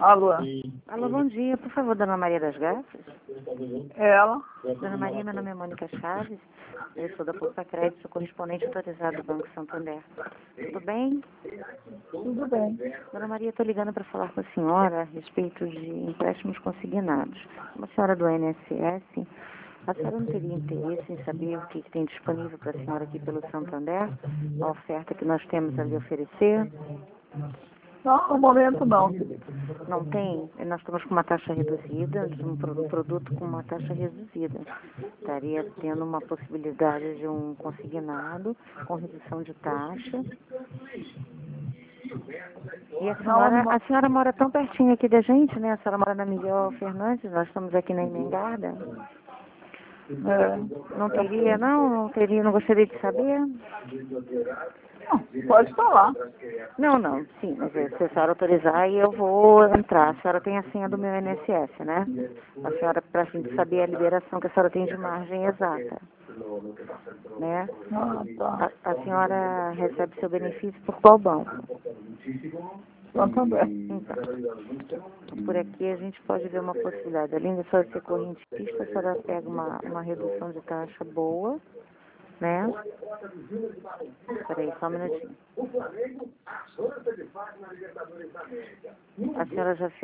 Alô? Alô, bom dia. Por favor, Dona Maria das Graças. Ela? Dona Maria, meu nome é Mônica Chaves. Eu sou da Poupa Crédito, sou correspondente autorizado do Banco Santander. Tudo bem? Tudo bem. Dona Maria, estou ligando para falar com a senhora a respeito de empréstimos consignados. Uma senhora do INSS, a senhora não teria interesse em saber o que tem disponível para a senhora aqui pelo Santander? A oferta que nós temos a lhe oferecer? Não, no momento não. Não tem? Nós estamos com uma taxa reduzida, um produto com uma taxa reduzida. Estaria tendo uma possibilidade de um consignado com redução de taxa. E a senhora mora tão pertinho aqui da gente, né? A senhora mora na Miguel Fernandes, nós estamos aqui na Emengarda. Não teria, não teria, não gostaria de saber? Não, pode falar. Não, sim, mas se a senhora autorizar, eu vou entrar. A senhora tem a senha do meu INSS, né? A senhora, para a gente saber a liberação que a senhora tem de margem exata, né? Tá. A senhora recebe seu benefício por qual banco? Santander. Então, por aqui a gente pode ver uma possibilidade. Além de só ser correntista, a senhora pega uma redução de taxa boa, né? Peraí, só um minutinho. A senhora já fez